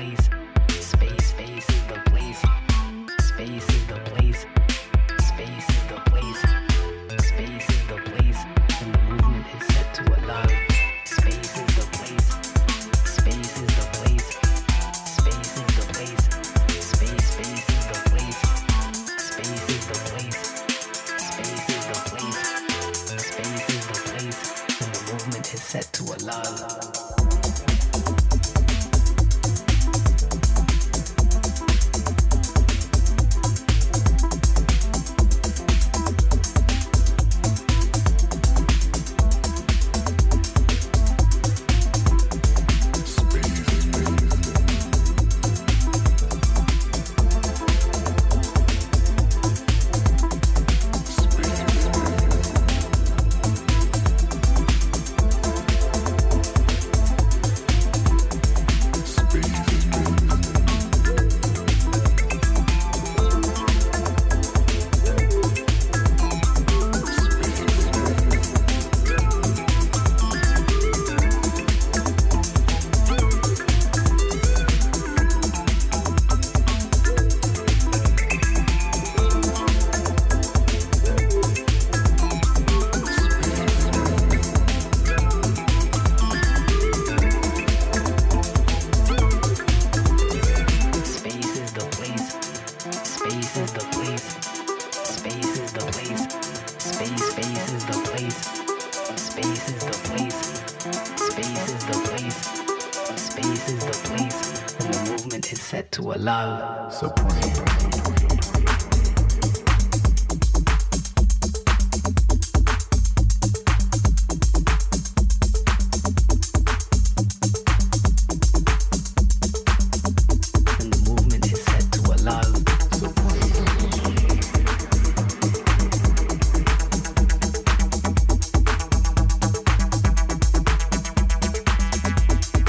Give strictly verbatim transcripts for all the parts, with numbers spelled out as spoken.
place. Space, space is the place. Space is the place. Space is the place. Space is the place. And the movement is set to alive. Space is the place. Space is the place. Space is the place. Space, space is the place. Space is the place. Space is the place. Space is the place. And the movement is set to alive.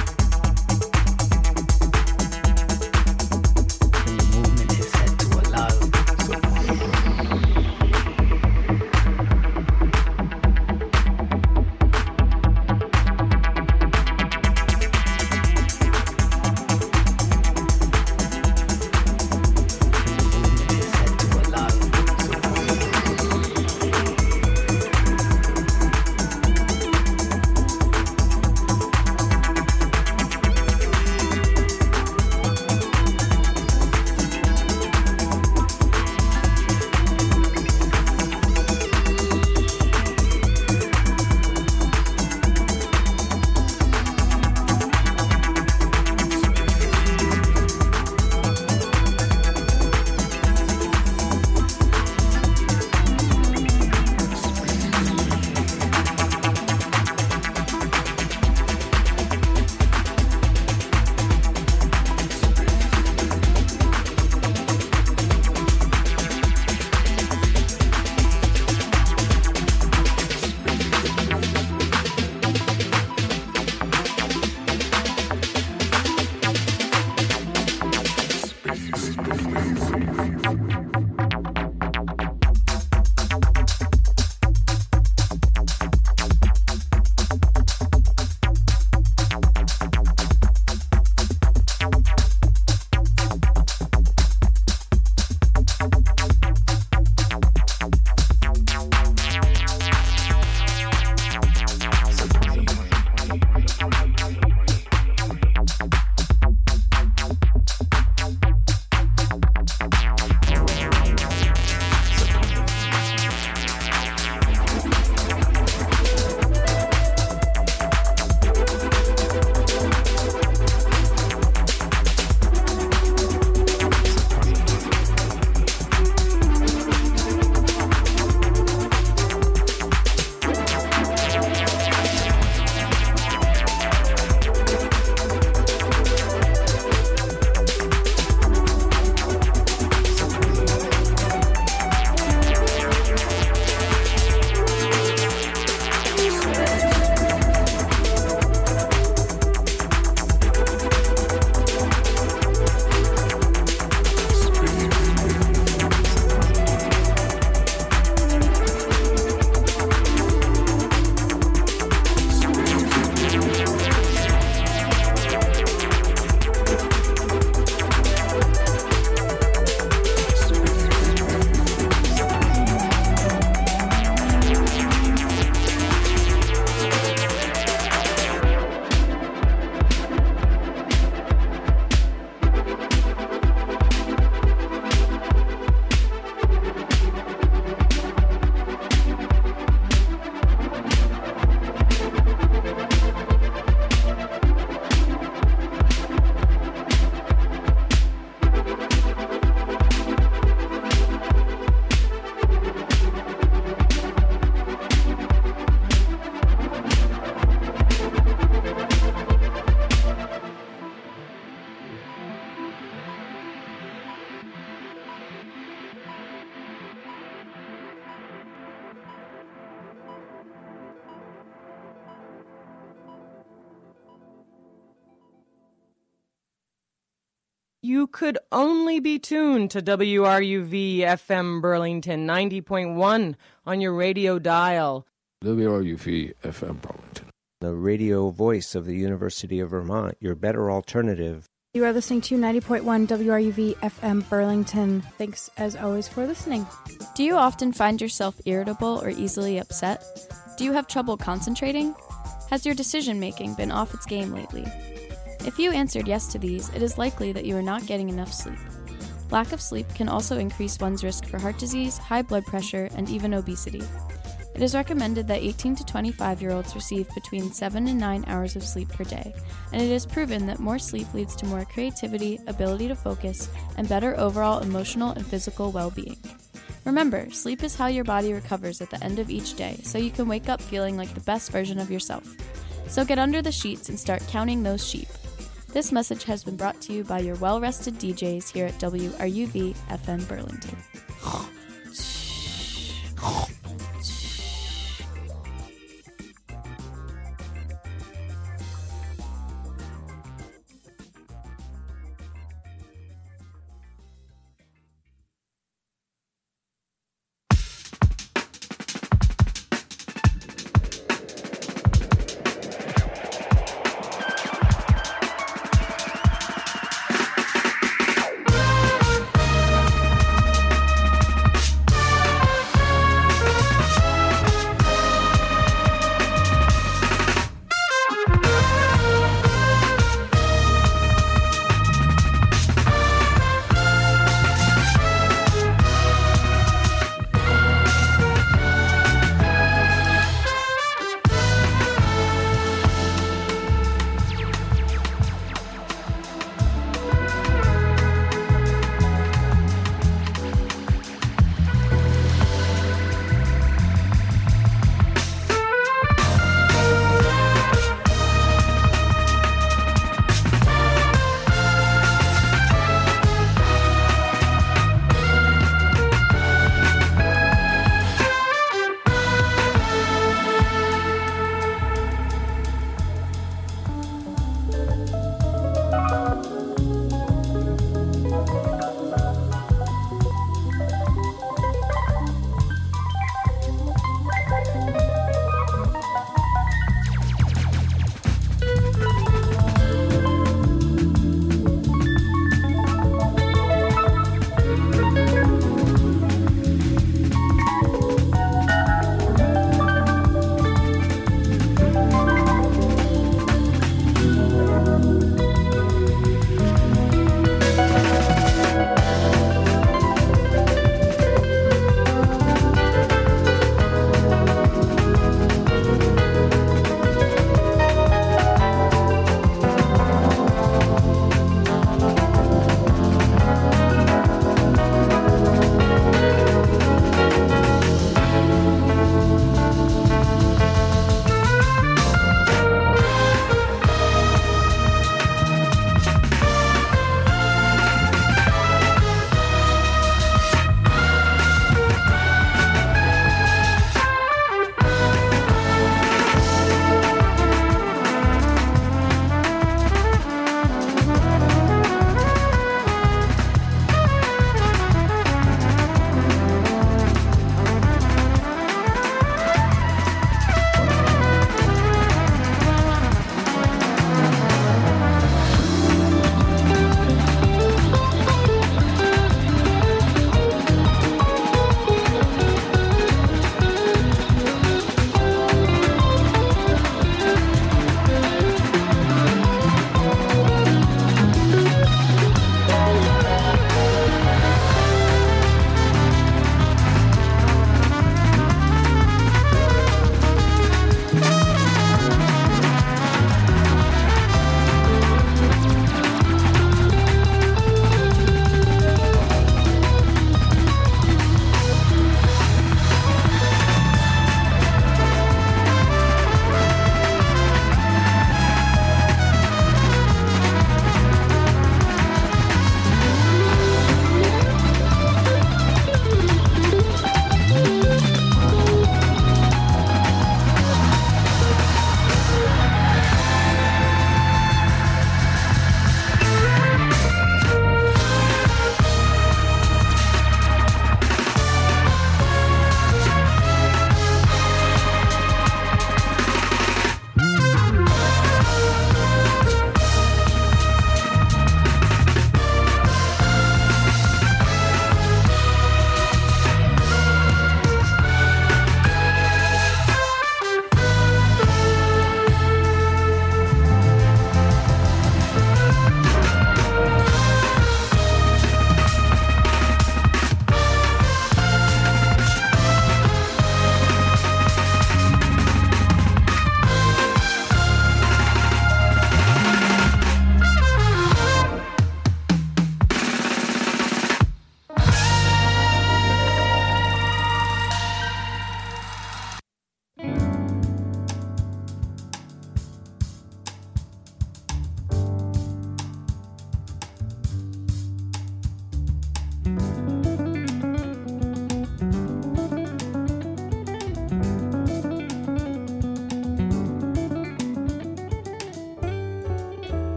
Movement is set to alive. You could only be tuned to W R U V F M Burlington ninety point one on your radio dial. W R U V F M Burlington, the radio voice of the University of Vermont, your better alternative. You are listening to ninety point one W R U V F M Burlington. Thanks, as always, for listening. Do you often find yourself irritable or easily upset? Do you have trouble concentrating? Has your decision-making been off its game lately? If you answered yes to these, it is likely that you are not getting enough sleep. Lack of sleep can also increase one's risk for heart disease, high blood pressure, and even obesity. It is recommended that eighteen to twenty-five-year-olds receive between seven and nine hours of sleep per day, and it is proven that more sleep leads to more creativity, ability to focus, and better overall emotional and physical well-being. Remember, sleep is how your body recovers at the end of each day, so you can wake up feeling like the best version of yourself. So get under the sheets and start counting those sheep. This message has been brought to you by your well-rested D Js here at W R U V F M Burlington.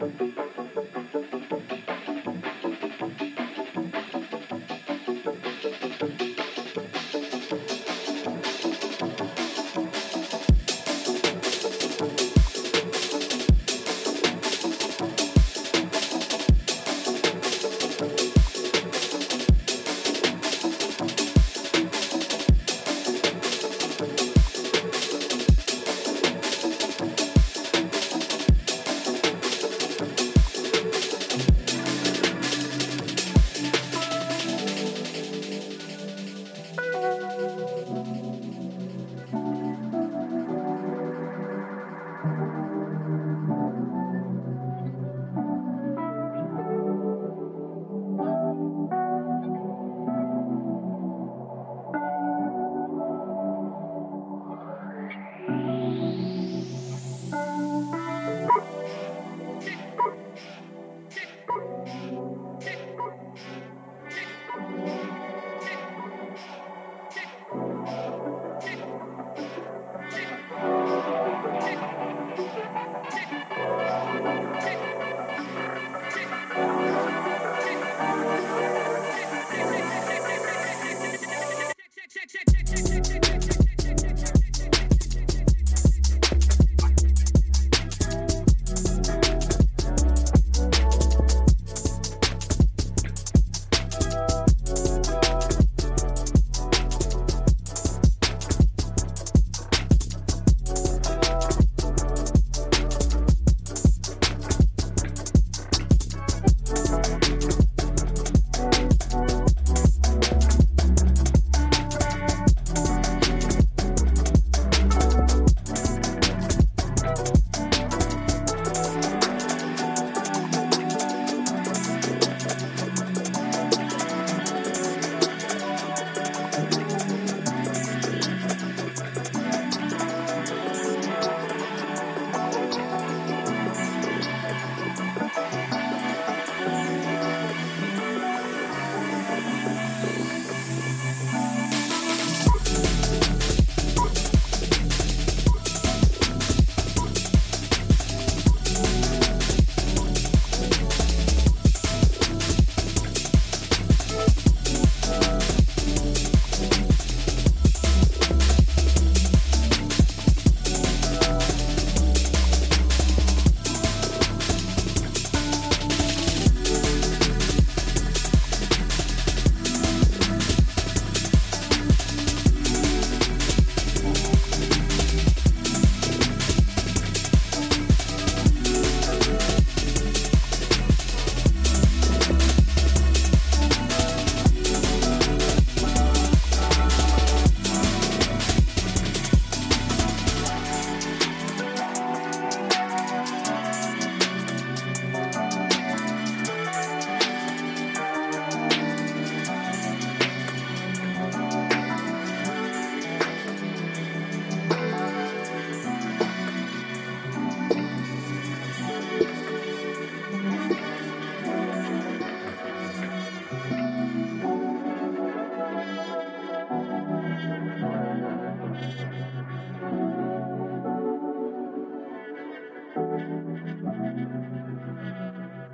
Thank